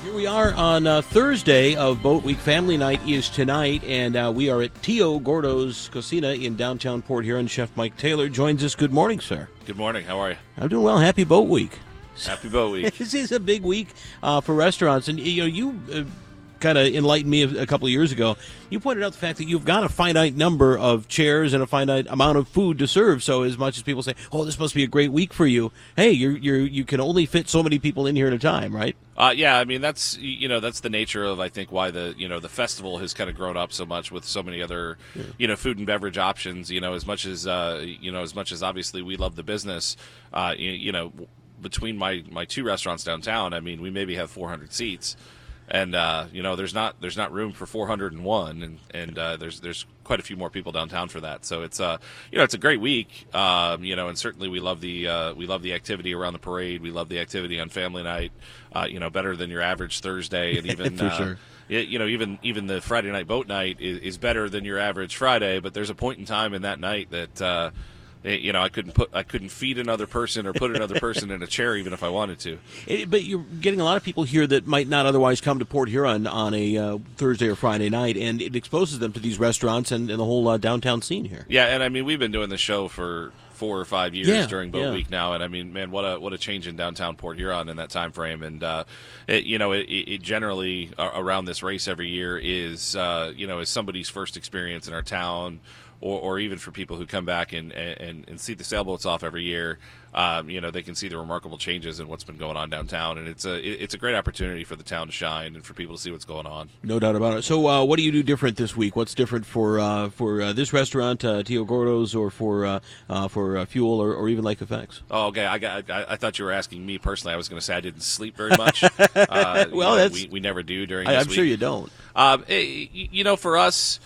Here we are on Thursday of Boat Week. Family Night is tonight, and we are at Tio Gordo's Cocina in downtown Port Huron. Chef Mike Taylor joins us. Good morning, sir. Good morning. How are you? I'm doing well. Happy Boat Week. Happy Boat Week. This is a big week for restaurants, and you kind of enlightened me a couple of years ago. You pointed out the fact that you've got a finite number of chairs and a finite amount of food to serve. So as much as people say, "Oh, this must be a great week for you," hey, you can only fit so many people in here at a time, right? Yeah, I mean that's the nature of I think why the festival has kind of grown up so much with so many other food and beverage options. As much as obviously we love the business, between my two restaurants downtown, I mean we maybe have 400 seats. And there's not room for 401, and there's quite a few more people downtown for that. So it's it's a great week, and certainly we love the activity around the parade. We love the activity on family night, better than your average Thursday, and even for sure. Even the Friday night boat night is better than your average Friday. But there's a point in time in that night that. I couldn't feed another person or put another person in a chair even if I wanted to. But you're getting a lot of people here that might not otherwise come to Port Huron on a Thursday or Friday night, and it exposes them to these restaurants and the whole downtown scene here. Yeah, and I mean we've been doing this show for 4 or 5 years during Boat Week now, and I mean, man, what a change in downtown Port Huron in that time frame. And it generally around this race every year is is somebody's first experience in our town. Or even for people who come back and see the sailboats off every year, they can see the remarkable changes in what's been going on downtown, and it's a great opportunity for the town to shine and for people to see what's going on. No doubt about it. So, what do you do different this week? What's different for this restaurant, Tio Gordo's, or for Fuel, or even Lake Effects? Oh, okay. I thought you were asking me personally. I was going to say I didn't sleep very much. Well, we never do during this week. I'm sure you don't. For us.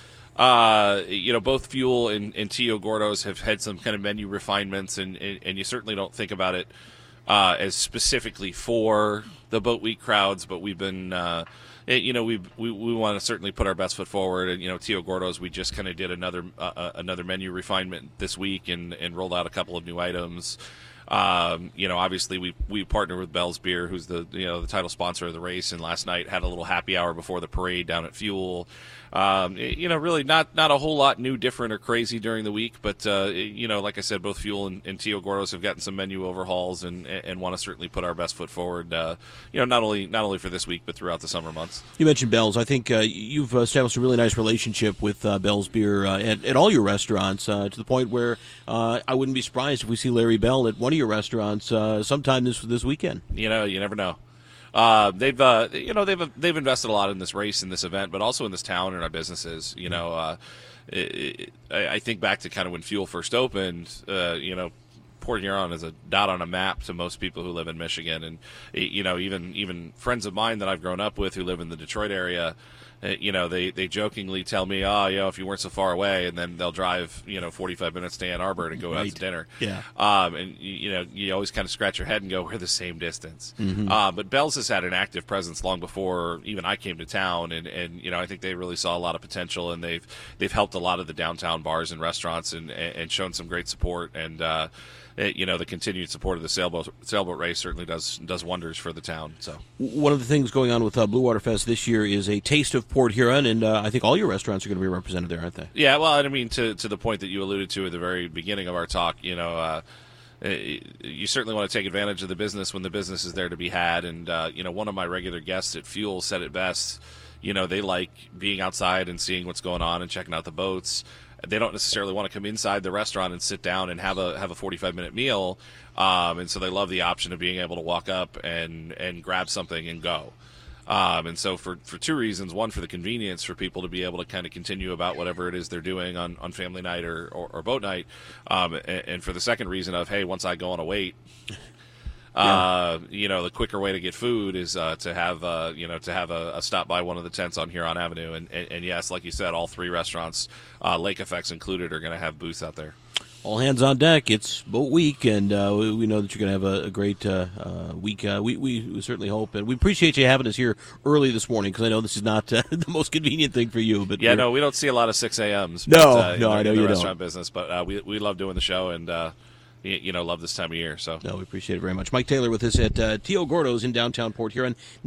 Both Fuel and Tio Gordo's have had some kind of menu refinements, and you certainly don't think about it as specifically for the Boat Week crowds, but we've been, we want to certainly put our best foot forward. And Tio Gordo's, we just kind of did another menu refinement this week and rolled out a couple of new items. Obviously we partnered with Bell's Beer, who's the title sponsor of the race, and last night had a little happy hour before the parade down at Fuel. Really not a whole lot new, different, or crazy during the week, but like I said, both Fuel and Tio Gordo's have gotten some menu overhauls and want to certainly put our best foot forward. Not only for this week but throughout the summer months. You mentioned Bell's. I think you've established a really nice relationship with Bell's Beer at all your restaurants to the point where I wouldn't be surprised if we see Larry Bell at one of your restaurants sometime this weekend. You never know. They've invested a lot in this race, in this event, but also in this town and our businesses. I think back to kind of when Fuel first opened. Port Huron is a dot on a map to most people who live in Michigan, and even friends of mine that I've grown up with who live in the Detroit area. They jokingly tell me, if you weren't so far away, and then they'll drive, 45 minutes to Ann Arbor to go out to dinner. Yeah. And you always kind of scratch your head and go, we're the same distance. Mm-hmm. But Bell's has had an active presence long before even I came to town, and I think they really saw a lot of potential, and they've helped a lot of the downtown bars and restaurants and shown some great support. And the continued support of the sailboat race certainly does wonders for the town. So one of the things going on with Blue Water Fest this year is a taste of Port Huron, and I think all your restaurants are going to be represented there, aren't they? Yeah, well, I mean, to the point that you alluded to at the very beginning of our talk, you certainly want to take advantage of the business when the business is there to be had. And one of my regular guests at Fuel said it best. They like being outside and seeing what's going on and checking out the boats. They don't necessarily want to come inside the restaurant and sit down and have a 45-minute meal, and so they love the option of being able to walk up and grab something and go. And so for two reasons: one, for the convenience for people to be able to kind of continue about whatever it is they're doing on family night or boat night, and for the second reason of, hey, once I go on a wait. The quicker way to get food is to have a stop by one of the tents on Huron Avenue, and yes, like you said, all three restaurants, Lake Effects included, are going to have booths out there. All hands on deck. It's Boat Week, and we know that you're going to have a great week. We certainly hope, and we appreciate you having us here early this morning, because I know this is not the most convenient thing for you. But we don't see a lot of 6 a.m.s. No, I know in you the restaurant don't. business, but we love doing the show, and love this time of year. So no, we appreciate it very much. Mike Taylor with us at Tio Gordo's in downtown Port Huron.